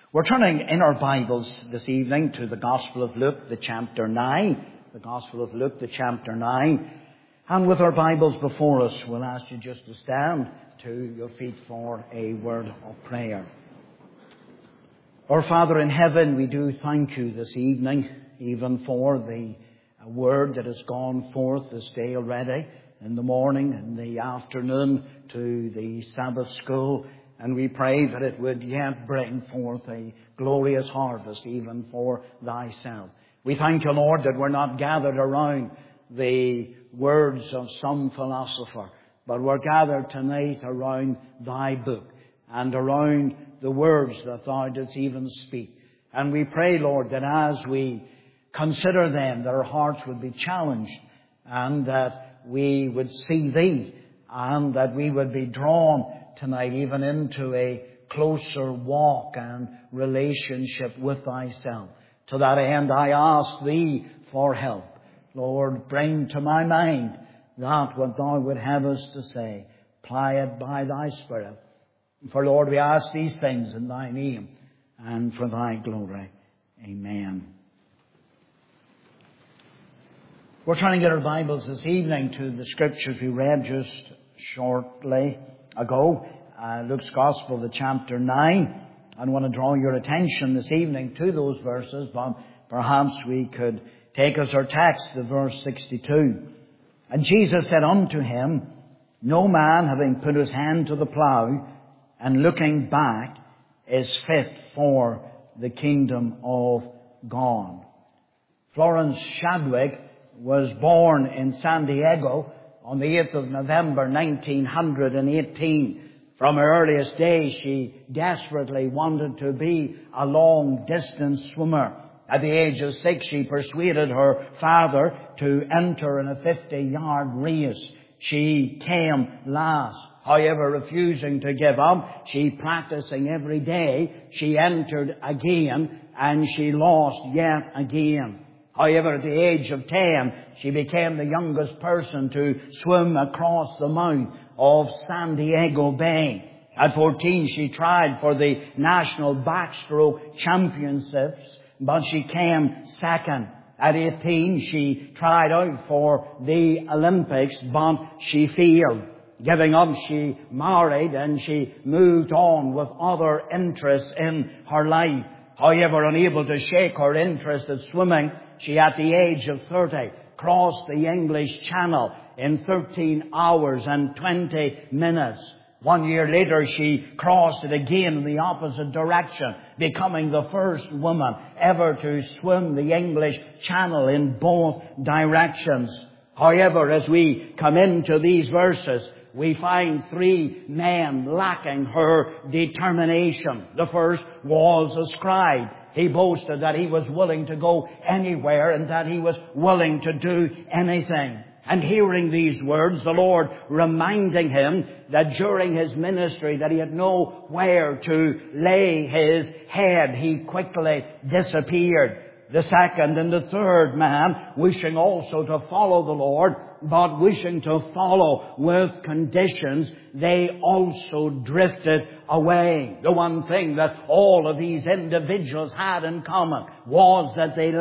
We're turning in our Bibles this evening to the Gospel of Luke, the chapter 9. The Gospel of Luke, the chapter 9. And with our Bibles before us, we'll ask you just to stand to your feet for a word of prayer. Our Father in heaven, we do thank you this evening, even for the word that has gone forth this day already, in the morning and the afternoon to the Sabbath school. And we pray that it would yet bring forth a glorious harvest even for thyself. We thank you, Lord, that we're not gathered around the words of some philosopher, but we're gathered tonight around thy book and around the words that thou didst even speak. And we pray, Lord, that as we consider them, that our hearts would be challenged and that we would see thee and that we would be drawn tonight even into a closer walk and relationship with thyself. To that end, I ask thee for help. Lord, bring to my mind that what thou would have us to say. Apply it by thy Spirit. For, Lord, we ask these things in thy name and for thy glory. Amen. We're trying to get our Bibles this evening to the scriptures we read just shortly ago. Luke's Gospel, the chapter 9. I want to draw your attention this evening to those verses, but perhaps we could take as our text the verse 62. And Jesus said unto him, No man, having put his hand to the plough and looking back, is fit for the kingdom of God. Florence Shadwick was born in San Diego on the 8th of November 1918. From her earliest days, she desperately wanted to be a long-distance swimmer. At the age of 6, she persuaded her father to enter in a 50-yard race. She came last. However, refusing to give up, she practicing every day, she entered again and she lost yet again. However, at the age of 10, she became the youngest person to swim across the mouth of San Diego Bay. At 14, she tried for the National Backstroke Championships, but she came second. At 18, she tried out for the Olympics, but she failed. Giving up, she married and she moved on with other interests in her life. However, unable to shake her interest in swimming, she, at the age of 30, crossed the English Channel in 13 hours and 20 minutes. 1 year later, she crossed it again in the opposite direction, becoming the first woman ever to swim the English Channel in both directions. However, as we come into these verses, we find three men lacking her determination. The first was a scribe. He boasted that he was willing to go anywhere and that he was willing to do anything. And hearing these words, the Lord reminding him that during his ministry that he had nowhere to lay his head, he quickly disappeared. The second and the third man, wishing also to follow the Lord, but wishing to follow with conditions, they also drifted away. The one thing that all of these individuals had in common was that they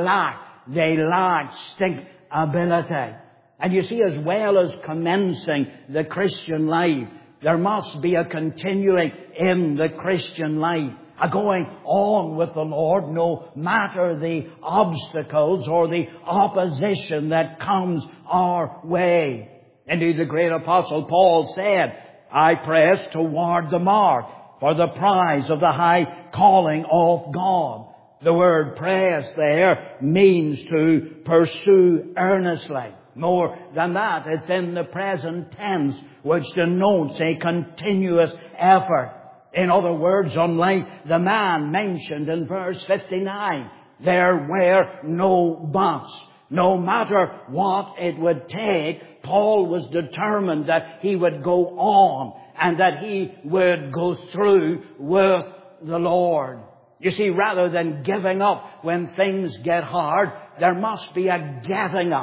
lacked stickability. And you see, as well as commencing the Christian life, there must be a continuing in the Christian life. A going on with the Lord, no matter the obstacles or the opposition that comes our way. Indeed, the great apostle Paul said, I press toward the mark for the prize of the high calling of God. The word press there means to pursue earnestly. More than that, it's in the present tense, which denotes a continuous effort. In other words, unlike the man mentioned in verse 59, there were no buts. No matter what it would take, Paul was determined that he would go on and that he would go through with the Lord. You see, rather than giving up when things get hard, there must be a getting up.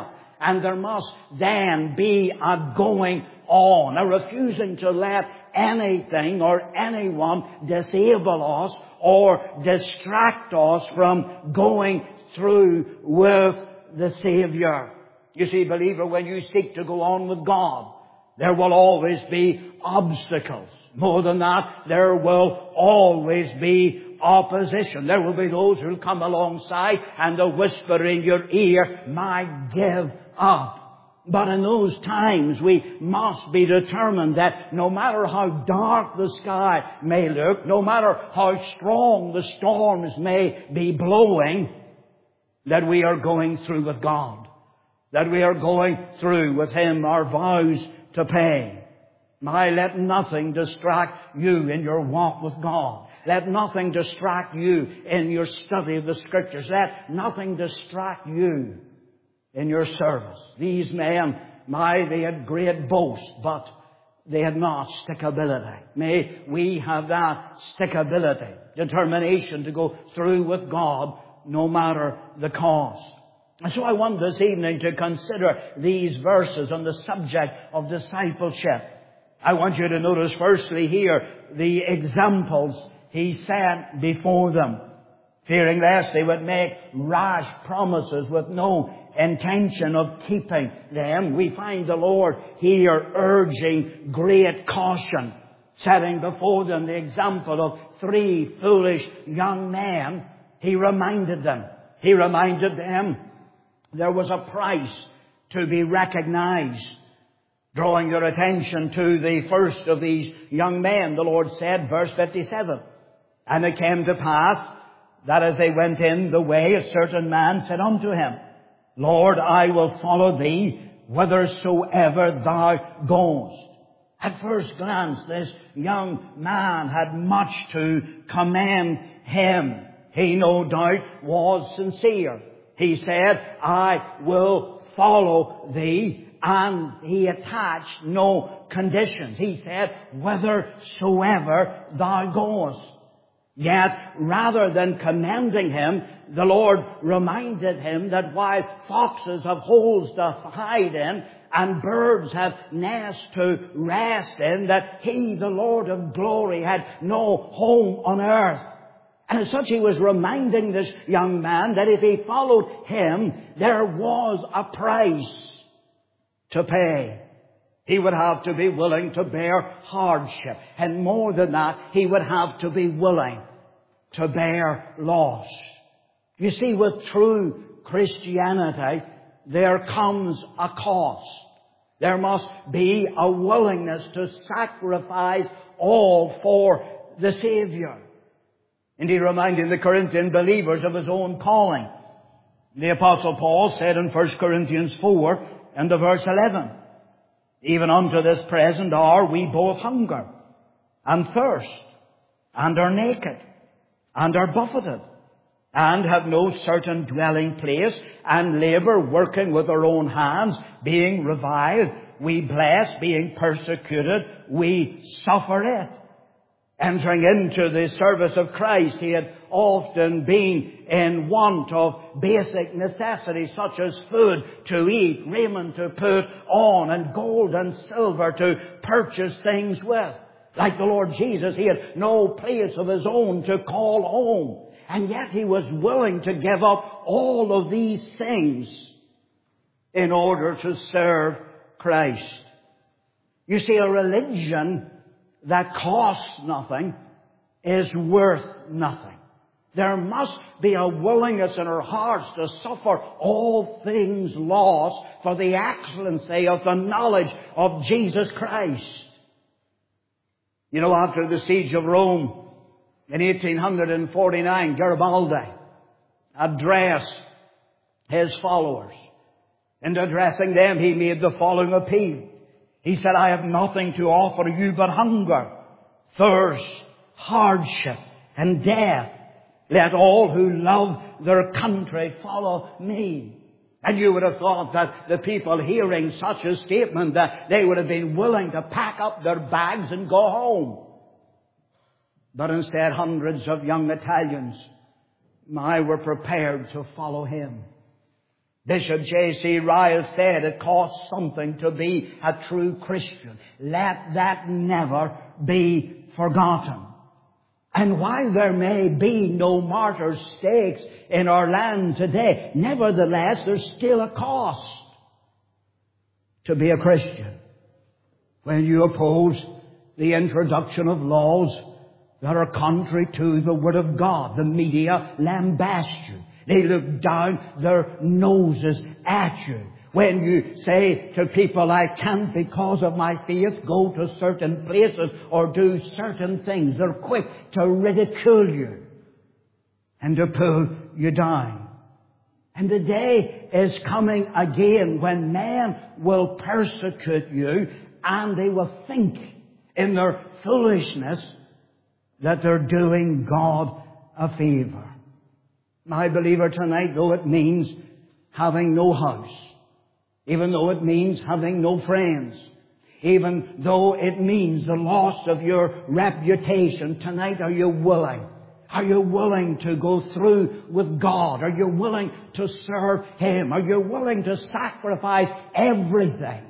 And there must then be a going on, a refusing to let anything or anyone disable us or distract us from going through with the Savior. You see, believer, when you seek to go on with God, there will always be obstacles. More than that, there will always be opposition. There will be those who will come alongside and they'll whisper in your ear, "My, give up." But in those times, we must be determined that no matter how dark the sky may look, no matter how strong the storms may be blowing, that we are going through with God. That we are going through with Him our vows to pay. Let nothing distract you in your walk with God. Let nothing distract you in your study of the Scriptures. Let nothing distract you in your service. These men, they had great boast, but they had not stickability. May we have that stickability, determination to go through with God no matter the cost. And so I want this evening to consider these verses on the subject of discipleship. I want you to notice firstly here the examples He set before them, fearing lest they would make rash promises with no intention of keeping them. We find the Lord here urging great caution, setting before them the example of 3 foolish young men. He reminded them there was a price to be recognized. Drawing your attention to the first of these young men, the Lord said, verse 57, "And it came to pass that as they went in the way, a certain man said unto him, Lord, I will follow thee whithersoever thou goest." At first glance, this young man had much to commend him. He no doubt was sincere. He said, "I will follow thee." And he attached no conditions. He said, "Whithersoever thou goest." Yet, rather than commending him, the Lord reminded him that while foxes have holes to hide in, and birds have nests to rest in, that He, the Lord of glory, had no home on earth. And as such, He was reminding this young man that if he followed Him, there was a price to pay. He would have to be willing to bear hardship. And more than that, he would have to be willing to bear loss. You see, with true Christianity, there comes a cost. There must be a willingness to sacrifice all for the Savior. Indeed, reminding the Corinthian believers of his own calling. The Apostle Paul said in 1 Corinthians 4, and verse 11, "Even unto this present hour we both hunger and thirst, and are naked, and are buffeted, and have no certain dwelling place, and labour, working with our own hands, being reviled. We bless, being persecuted, we suffer it." Entering into the service of Christ, he had often been in want of basic necessities such as food to eat, raiment to put on, and gold and silver to purchase things with. Like the Lord Jesus, he had no place of his own to call home. And yet he was willing to give up all of these things in order to serve Christ. You see, a religion that costs nothing is worth nothing. There must be a willingness in our hearts to suffer all things lost for the excellency of the knowledge of Jesus Christ. You know, after the siege of Rome in 1849, Garibaldi addressed his followers. In addressing them, he made the following appeal. He said, "I have nothing to offer you but hunger, thirst, hardship, and death. Let all who love their country follow me." And you would have thought that the people hearing such a statement, that they would have been willing to pack up their bags and go home. But instead, hundreds of young Italians were prepared to follow him. Bishop J.C. Ryle said it costs something to be a true Christian. Let that never be forgotten. And while there may be no martyr stakes in our land today, nevertheless there's still a cost to be a Christian. When you oppose the introduction of laws that are contrary to the Word of God, the media lambast you. They look down their noses at you. When you say to people, I can't because of my faith go to certain places or do certain things, they're quick to ridicule you and to pull you down. And the day is coming again when men will persecute you, and they will think in their foolishness that they're doing God a favor. My believer, tonight, though it means having no house, even though it means having no friends, even though it means the loss of your reputation, tonight, are you willing? Are you willing to go through with God? Are you willing to serve Him? Are you willing to sacrifice everything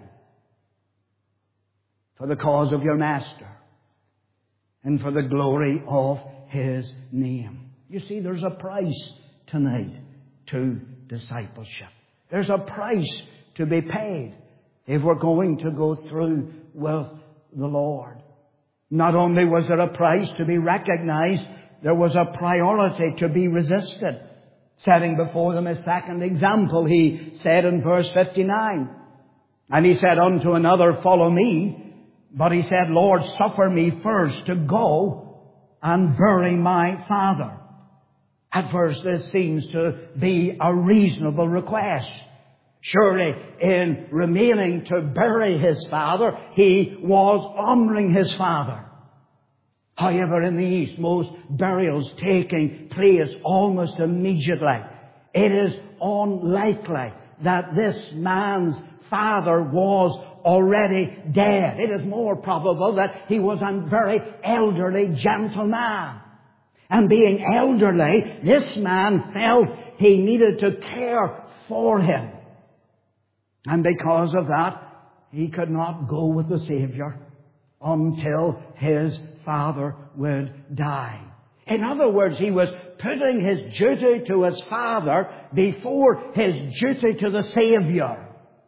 for the cause of your Master and for the glory of His name? You see, there's a price tonight to discipleship. There's a price to be paid if we're going to go through with the Lord. Not only was there a price to be recognized, there was a priority to be resisted. Setting before them a second example, he said in verse 59, and he said unto another, follow me. But he said, Lord, suffer me first to go and bury my father. At first, this seems to be a reasonable request. Surely, in remaining to bury his father, he was honoring his father. However, in the East, most burials taking place almost immediately. It is unlikely that this man's father was already dead. It is more probable that he was a very elderly gentleman. And being elderly, this man felt he needed to care for him. And because of that, he could not go with the Savior until his father would die. In other words, he was putting his duty to his father before his duty to the Savior.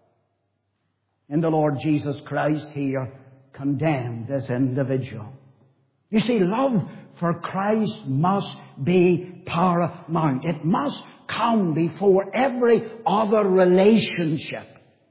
And the Lord Jesus Christ here condemned this individual. You see, love for Christ must be paramount. It must come before every other relationship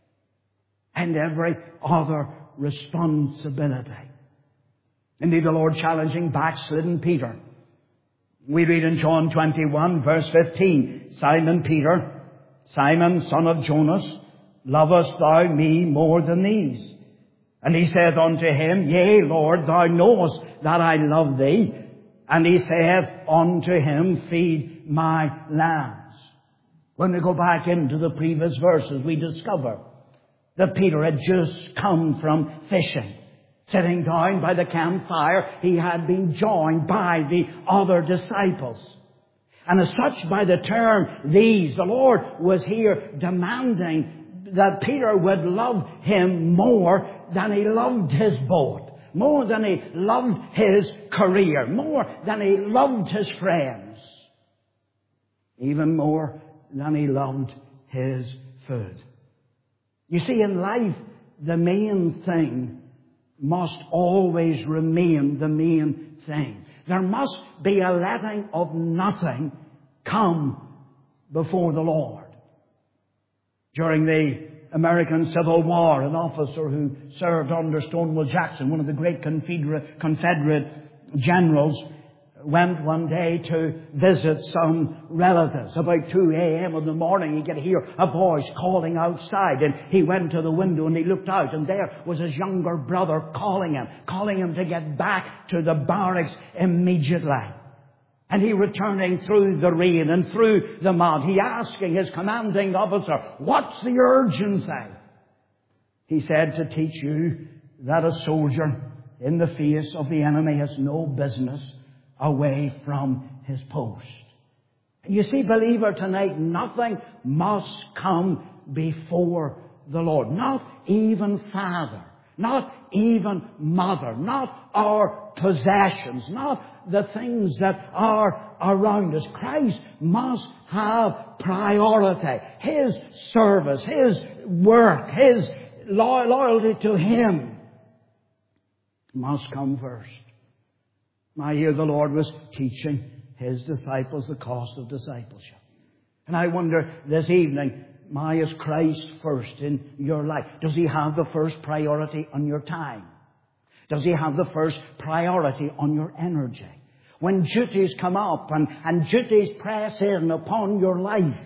and every other responsibility. Indeed, the Lord challenging backslidden Peter. We read in John 21, verse 15, Simon Peter, Simon, son of Jonas, lovest thou me more than these? And he saith unto him, Yea, Lord, thou knowest that I love thee. And he saith unto him, Feed my lambs. When we go back into the previous verses, we discover that Peter had just come from fishing. Sitting down by the campfire, he had been joined by the other disciples. And as such, by the term these, the Lord was here demanding that Peter would love him more than he loved his boat, more than he loved his career, more than he loved his friends, even more than he loved his food. You see, in life, the main thing must always remain the main thing. There must be a letting of nothing come before the Lord. During the American Civil War, an officer who served under Stonewall Jackson, one of the great Confederate generals, went one day to visit some relatives. About 2 a.m. in the morning, he could hear a voice calling outside, and he went to the window and he looked out, and there was his younger brother calling him to get back to the barracks immediately. And he returning through the rain and through the mud, he asking his commanding officer, what's the urgency? He said, to teach you that a soldier in the face of the enemy has no business away from his post. You see, believer, tonight, nothing must come before the Lord. Not even Father. Not even Mother. Not our possessions. Not the things that are around us. Christ must have priority. His service, His work, His loyalty to Him must come first. I hear the Lord was teaching His disciples the cost of discipleship. And I wonder this evening, is Christ first in your life? Does He have the first priority on your time? Does He have the first priority on your energy? When duties come up and duties press in upon your life,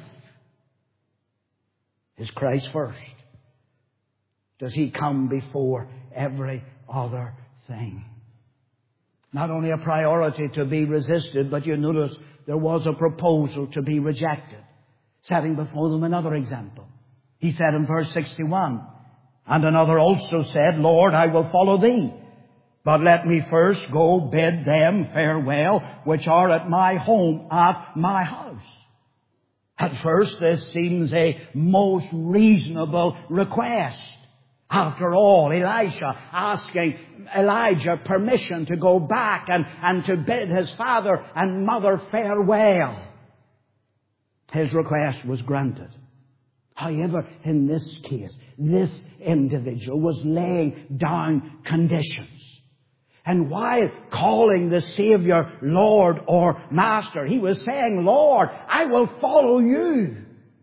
is Christ first? Does He come before every other thing? Not only a priority to be resisted, but you notice there was a proposal to be rejected, setting before them another example. He said in verse 61, "And another also said, Lord, I will follow Thee, but let me first go bid them farewell, which are at my home, at my house." At first, this seems a most reasonable request. After all, Elisha asking Elijah permission to go back and to bid his father and mother farewell. His request was granted. However, in this case, this individual was laying down conditions. And while calling the Savior Lord or Master, he was saying, Lord, I will follow you,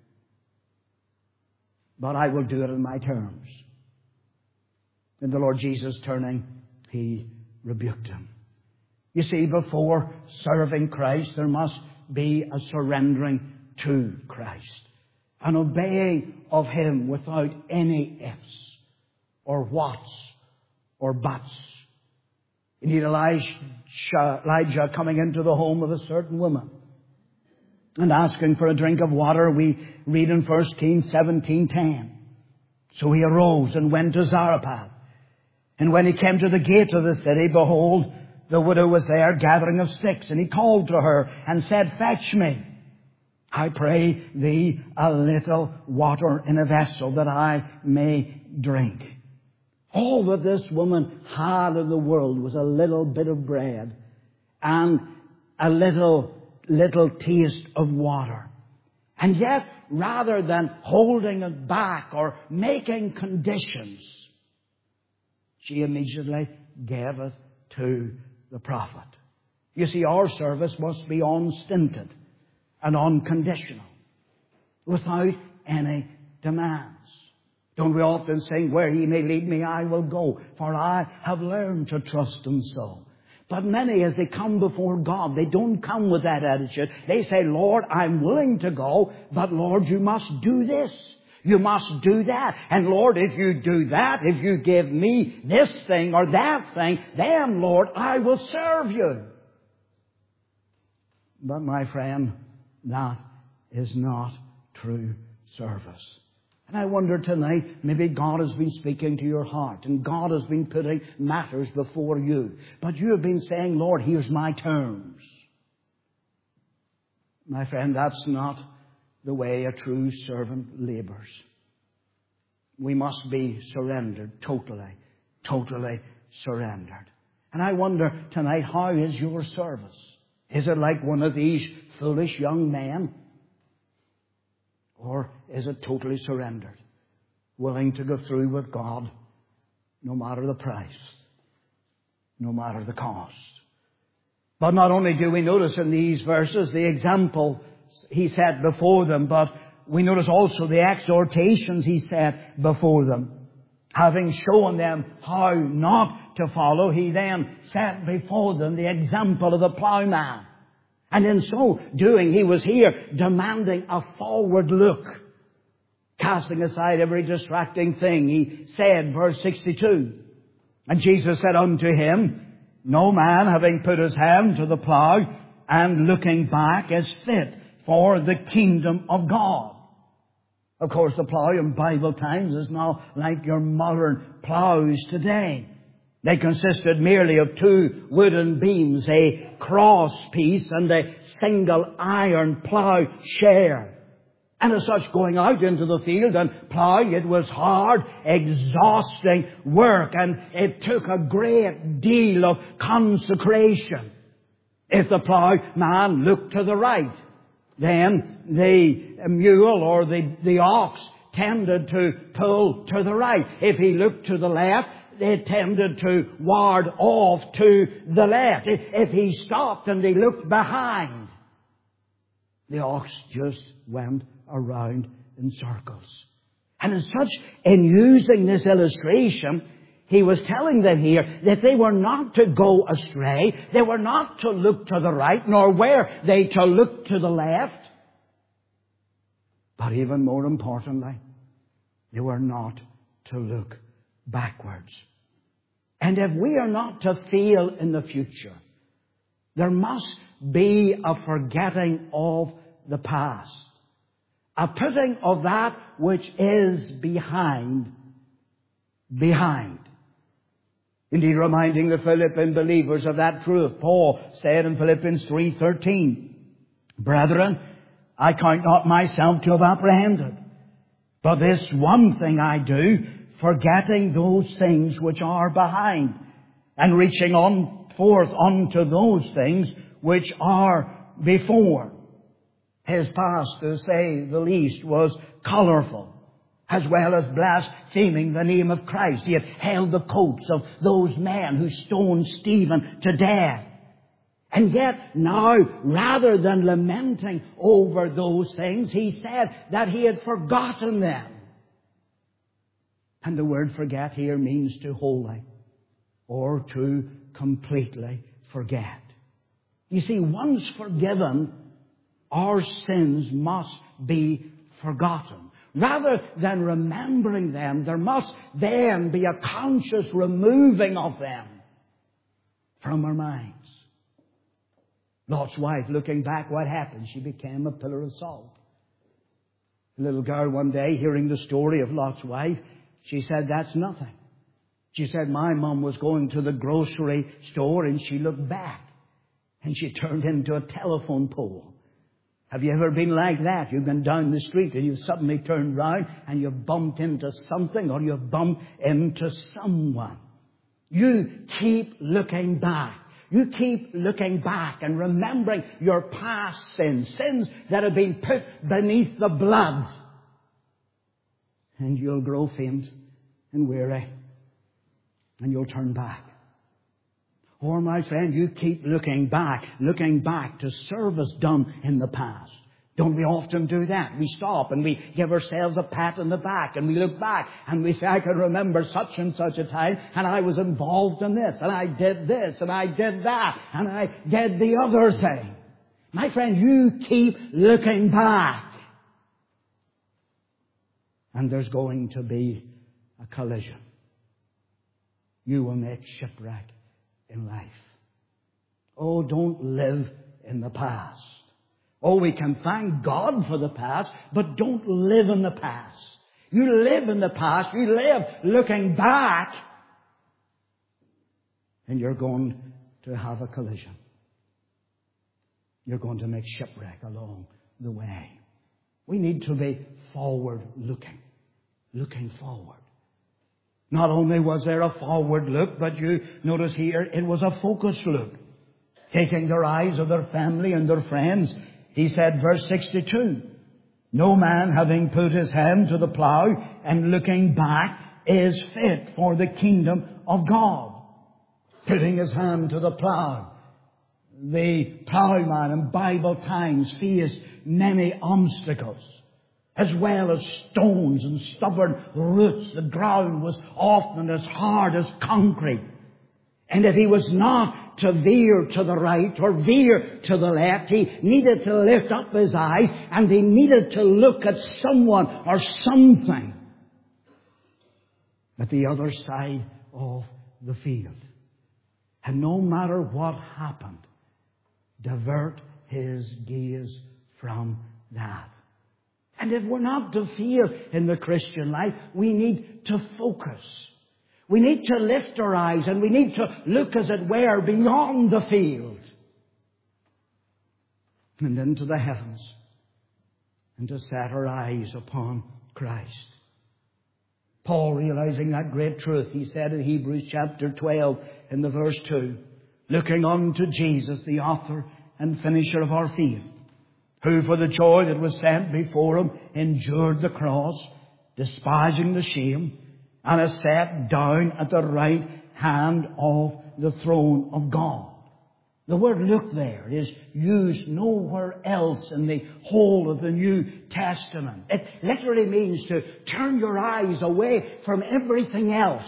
but I will do it on my terms. And the Lord Jesus, turning, He rebuked him. You see, before serving Christ, there must be a surrendering to Christ, an obeying of Him without any ifs or whats or buts. You need Elijah coming into the home of a certain woman and asking for a drink of water. We read in 1 Kings 17:10. So he arose and went to Zarephath. And when he came to the gate of the city, behold, the widow was there gathering of sticks. And he called to her and said, Fetch me, I pray thee, a little water in a vessel, that I may drink. All that this woman had in the world was a little bit of bread and a little taste of water. And yet, rather than holding it back or making conditions, she immediately gave it to the prophet. You see, our service must be unstinted and unconditional, without any demands. Don't we often sing, where He may lead me, I will go, for I have learned to trust Him so. But many, as they come before God, they don't come with that attitude. They say, Lord, I'm willing to go, but Lord, you must do this. You must do that. And Lord, if you do that, if you give me this thing or that thing, then Lord, I will serve you. But my friend, that is not true service. And I wonder tonight, maybe God has been speaking to your heart and God has been putting matters before you. But you have been saying, Lord, here's my terms. My friend, that's not the way a true servant labors. We must be surrendered, totally surrendered. And I wonder tonight, how is your service? Is it like one of these foolish young men? Or is it totally surrendered? Willing to go through with God, no matter the price, no matter the cost. But not only do we notice in these verses the example He set before them, but we notice also the exhortations He set before them. Having shown them how not to follow, He then set before them the example of the plowman. And in so doing, He was here demanding a forward look, casting aside every distracting thing. He said, verse 62, And Jesus said unto him, No man, having put his hand to the plow and looking back, is fit for the kingdom of God. Of course, the plow in Bible times is not like your modern plows today. They consisted merely of two wooden beams, a cross piece and a single iron plowshare. And as such, going out into the field and ploughing, it was hard, exhausting work, and it took a great deal of consecration. If the ploughman looked to the right, then the mule or the ox tended to pull to the right. If he looked to the left, they tended to ward off to the left. If he stopped and he looked behind, the ox just went around in circles. And as such, in using this illustration, he was telling them here that they were not to go astray. They were not to look to the right, nor were they to look to the left. But even more importantly, they were not to look backwards. And if we are not to fail in the future, there must be a forgetting of the past, a putting of that which is behind. Indeed, reminding the Philippian believers of that truth, Paul said in Philippians 3:13, "Brethren, I count not myself to have apprehended, but this one thing I do, forgetting those things which are behind, and reaching on forth unto those things which are before." His past, to say the least, was colourful, as well as blaspheming the name of Christ. He had held the coats of those men who stoned Stephen to death. And yet now, rather than lamenting over those things, he said that he had forgotten them. And the word forget here means to wholly or to completely forget. You see, once forgiven, our sins must be forgotten. Rather than remembering them, there must then be a conscious removing of them from our minds. Lot's wife, looking back, what happened? She became a pillar of salt. A little girl one day, hearing the story of Lot's wife, she said, "That's nothing." She said, "My mom was going to the grocery store and she looked back and she turned into a telephone pole." Have you ever been like that? You've been down the street and you suddenly turned round and you bumped into something or you bumped into someone. You keep looking back. You keep looking back and remembering your past sins, sins that have been put beneath the blood. And you'll grow faint and weary and you'll turn back. Or, my friend, you keep looking back to service done in the past. Don't we often do that? We stop and we give ourselves a pat on the back and we look back and we say, "I can remember such and such a time and I was involved in this and I did this and I did that and I did the other thing." My friend, you keep looking back. And there's going to be a collision. You will make shipwreck in life. Oh, don't live in the past. Oh, we can thank God for the past, but don't live in the past. You live in the past, you live looking back, and you're going to have a collision. You're going to make shipwreck along the way. We need to be forward looking forward. Not only was there a forward look, but you notice here it was a focused look. Taking their eyes of their family and their friends, he said, verse 62, "No man having put his hand to the plough and looking back is fit for the kingdom of God." Putting his hand to the plough. The ploughman in Bible times faced many obstacles, as well as stones and stubborn roots. The ground was often as hard as concrete. And if he was not to veer to the right or veer to the left, he needed to lift up his eyes and he needed to look at someone or something at the other side of the field. And no matter what happened, divert his gaze from that. And if we're not to fail in the Christian life, we need to focus. We need to lift our eyes and we need to look, as it were, beyond the field and into the heavens and to set our eyes upon Christ. Paul, realizing that great truth, he said in Hebrews chapter 12 in the verse 2, looking unto Jesus, the author and finisher of our faith, who for the joy that was set before him endured the cross, despising the shame, and is set down at the right hand of the throne of God. The word look there is used nowhere else in the whole of the New Testament. It literally means to turn your eyes away from everything else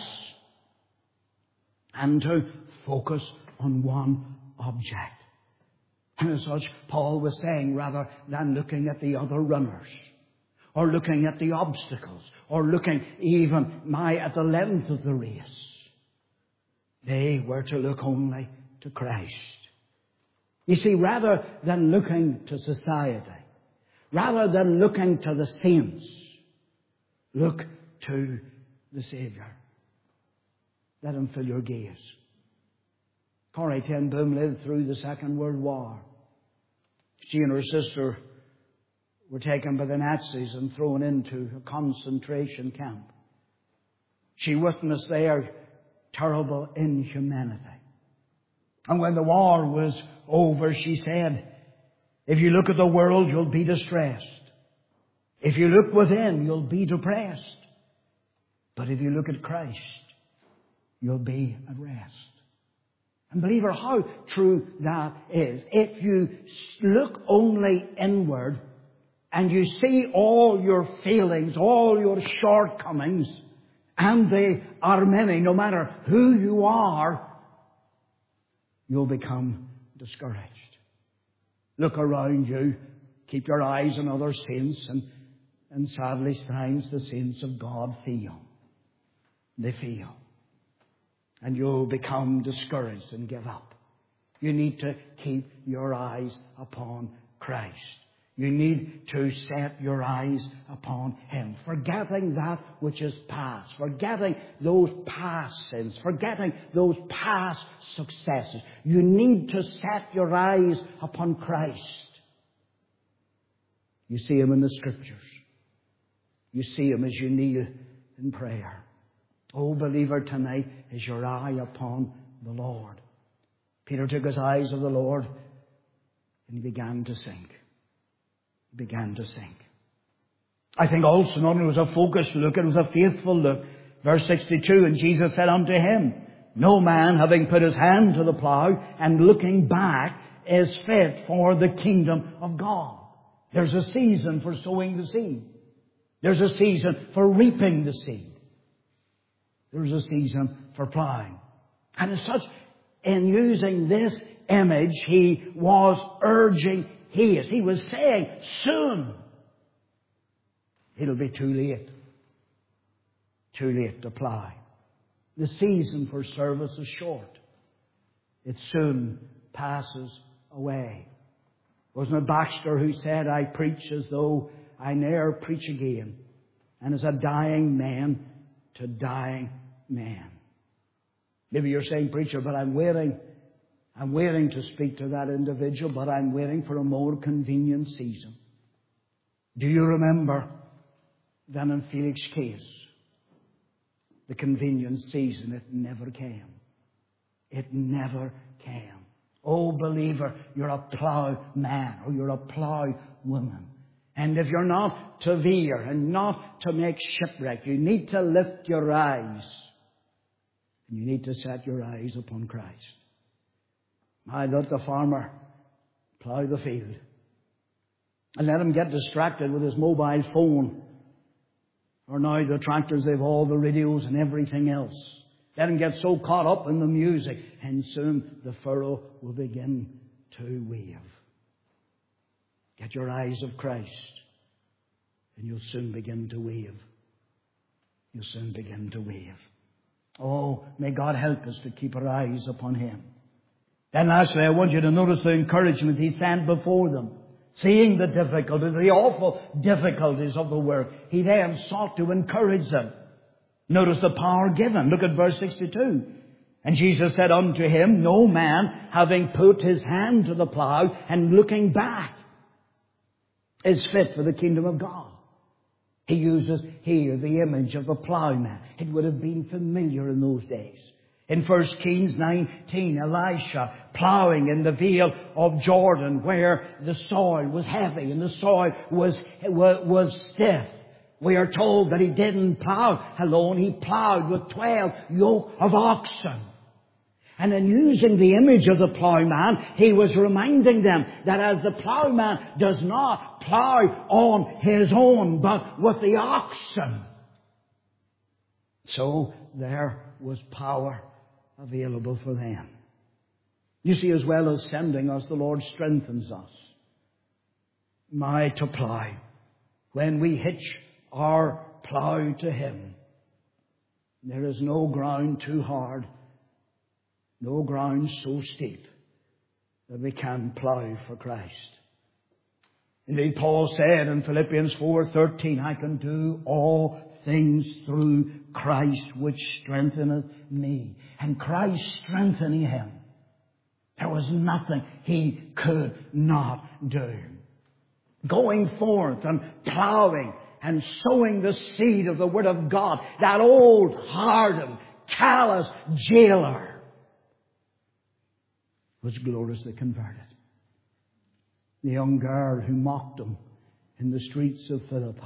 and to focus on one object. And as such, Paul was saying, rather than looking at the other runners, or looking at the obstacles, or looking even at the length of the race, they were to look only to Christ. You see, rather than looking to society, rather than looking to the saints, look to the Saviour. Let Him fill your gaze. Corrie ten Boom lived through the Second World War. She and her sister were taken by the Nazis and thrown into a concentration camp. She witnessed their terrible inhumanity. And when the war was over, she said, if you look at the world, you'll be distressed. If you look within, you'll be depressed. But if you look at Christ, you'll be at rest. And believer, how true that is. If you look only inward and you see all your failings, all your shortcomings, and they are many, no matter who you are, you'll become discouraged. Look around you. Keep your eyes on other saints, and sadly, sometimes the saints of God fail. They fail. And you'll become discouraged and give up. You need to keep your eyes upon Christ. You need to set your eyes upon Him, forgetting that which is past, forgetting those past sins, forgetting those past successes. You need to set your eyes upon Christ. You see Him in the Scriptures. You see Him as you kneel in prayer. Oh, believer, tonight is your eye upon the Lord. Peter took his eyes of the Lord and he began to sink. He began to sink. I think also not only was a focused look, it was a faithful look. Verse 62, and Jesus said unto him, no man having put his hand to the plough and looking back is fit for the kingdom of God. There's a season for sowing the seed. There's a season for reaping the seed. There's a season for ploughing. And as such, in using this image, he was urging his. He was saying, soon it'll be too late. Too late to plough. The season for service is short. It soon passes away. Wasn't it Baxter who said, I preach as though I ne'er preach again, and as a dying man to dying man. Maybe you're saying, preacher, but I'm waiting to speak to that individual, but I'm waiting for a more convenient season. Do you remember then in Felix's case, the convenient season? It never came. It never came. Oh, believer, you're a plough man or you're a plough woman. And if you're not to veer and not to make shipwreck, you need to lift your eyes. And you need to set your eyes upon Christ. I let the farmer plough the field. And let him get distracted with his mobile phone. Or now the tractors, they've all the radios and everything else. Let him get so caught up in the music. And soon the furrow will begin to wave. Get your eyes of Christ, and you'll soon begin to wave. You'll soon begin to wave. Oh, may God help us to keep our eyes upon Him. Then lastly, I want you to notice the encouragement He sent before them. Seeing the difficulties, the awful difficulties of the work, He then sought to encourage them. Notice the power given. Look at verse 62. And Jesus said unto him, no man, having put his hand to the plough and looking back, is fit for the kingdom of God. He uses here the image of the plowman. It would have been familiar in those days. In 1 Kings 19, Elisha plowing in the vale of Jordan where the soil was heavy and the soil was stiff. We are told that he didn't plow alone. He plowed with 12 yoke of oxen. And in using the image of the plowman, he was reminding them that as the plowman does not plow on his own, but with the oxen, so there was power available for them. You see, as well as sending us, the Lord strengthens us. To plow. When we hitch our plow to Him, there is no ground too hard, no ground so steep that we can plow for Christ. Indeed, Paul said in Philippians 4:13, I can do all things through Christ which strengtheneth me. And Christ strengthening him, there was nothing he could not do. Going forth and plowing and sowing the seed of the Word of God, that old, hardened, callous jailer was gloriously converted. The young girl who mocked him in the streets of Philippi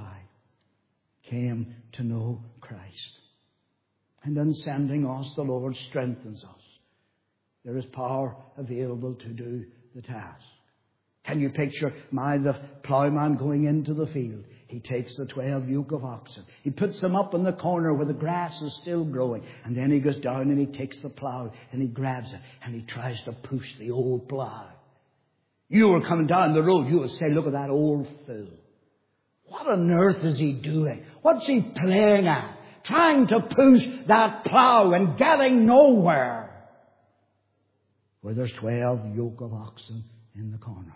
came to know Christ. And in sending us, the Lord strengthens us. There is power available to do the task. Can you picture the plowman going into the field? He takes the 12 yoke of oxen. He puts them up in the corner where the grass is still growing. And then he goes down and he takes the plow and he grabs it and he tries to push the old plow. You were coming down the road, you would say, look at that old fool. What on earth is he doing? What's he playing at? Trying to push that plow and getting nowhere. Where there's 12 yoke of oxen in the corner.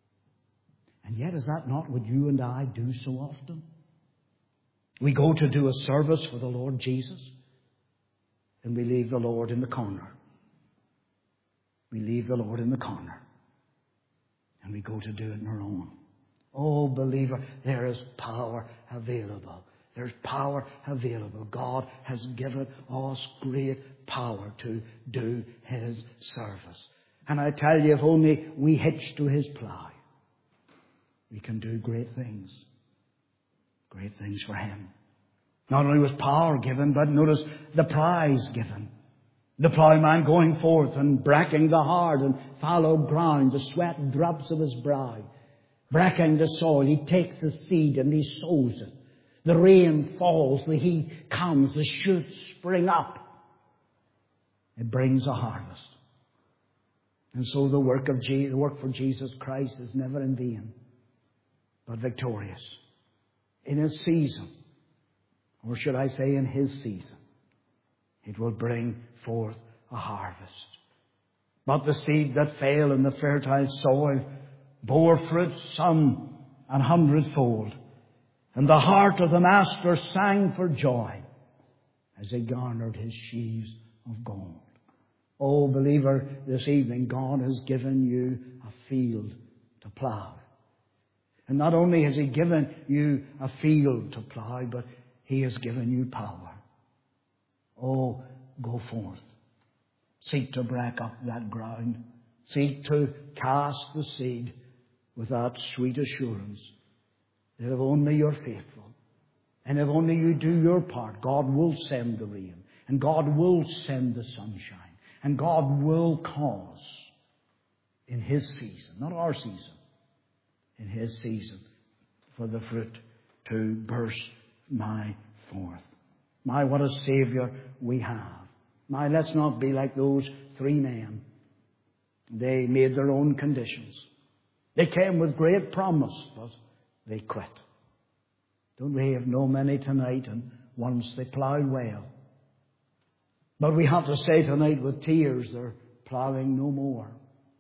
And yet, is that not what you and I do so often? We go to do a service for the Lord Jesus, and we leave the Lord in the corner. We leave the Lord in the corner. And we go to do it on our own. Oh, believer, there is power available. There's power available. God has given us great power to do His service. And I tell you, if only we hitch to His plow, we can do great things. Great things for Him. Not only was power given, but notice the prize given. The plowman going forth and breaking the hard and fallow ground, the sweat drops of his brow. Breaking the soil, he takes the seed and he sows it. The rain falls, the heat comes, the shoots spring up. It brings a harvest. And so the work for Jesus Christ is never in vain, but victorious. In His season, or should I say in His season, it will bring forth a harvest. But the seed that fell in the fertile soil bore fruit some 100-fold. And the heart of the master sang for joy as he garnered his sheaves of gold. Oh, believer, this evening God has given you a field to plow. And not only has He given you a field to plow, but He has given you power. Oh, go forth. Seek to break up that ground. Seek to cast the seed with that sweet assurance that if only you're faithful, and if only you do your part, God will send the rain, and God will send the sunshine, and God will cause in His season, not our season, in His season, for the fruit to burst forth. What a Savior we have. Let's not be like those 3 men. They made their own conditions. They came with great promise, but they quit. Don't we have no many tonight, and once they plowed well. But we have to say tonight with tears, they're plowing no more.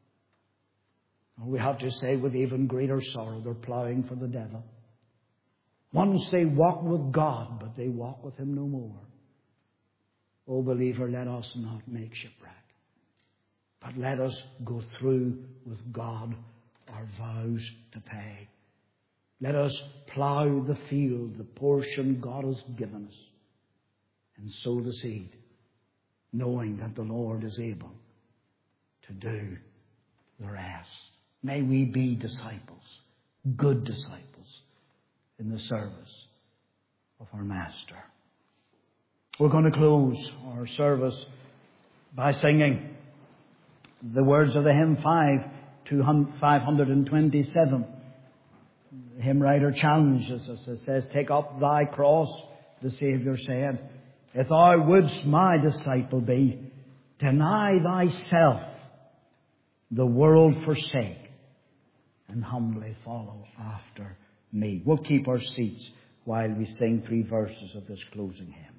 Or we have to say with even greater sorrow, they're plowing for the devil. Once they walk with God, but they walk with Him no more. O believer, let us not make shipwreck, but let us go through with God our vows to pay. Let us plough the field, the portion God has given us, and sow the seed, knowing that the Lord is able to do the rest. May we be disciples, good disciples, in the service of our Master. We're going to close our service by singing the words of the hymn 527. The hymn writer challenges us. It says, "Take up thy cross," the Saviour said, "if thou wouldst my disciple be. Deny thyself, the world forsake, and humbly follow after me." We'll keep our seats while we sing 3 verses of this closing hymn.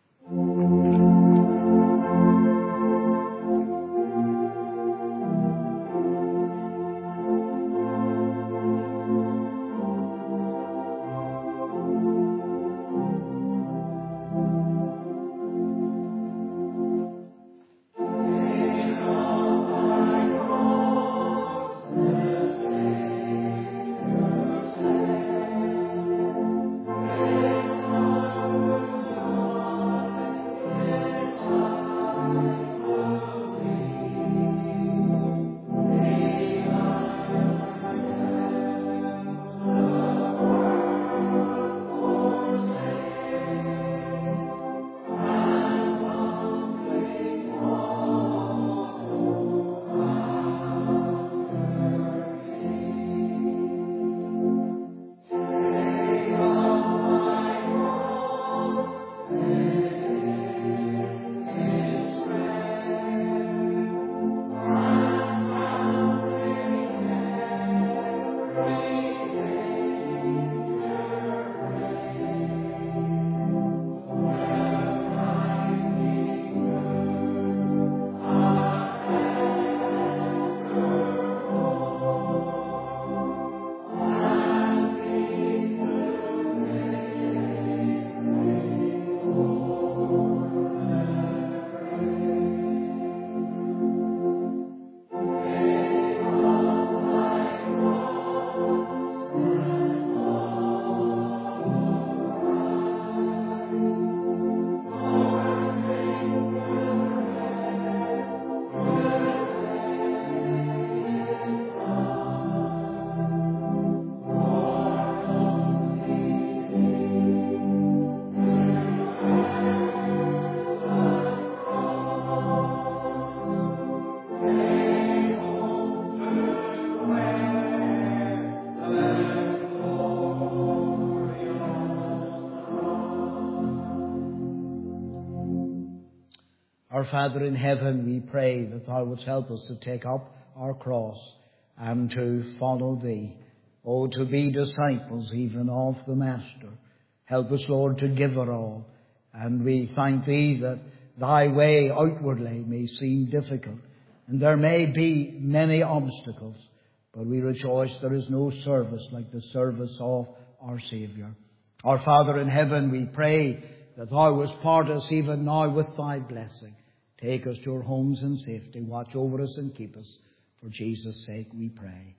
Our Father in heaven, we pray that Thou wouldst help us to take up our cross and to follow Thee. Oh, to be disciples even of the Master. Help us, Lord, to give it all. And we thank Thee that Thy way outwardly may seem difficult, and there may be many obstacles, but we rejoice there is no service like the service of our Saviour. Our Father in heaven, we pray that Thou wouldst part us even now with Thy blessing. Take us to our homes in safety. Watch over us and keep us. For Jesus' sake we pray.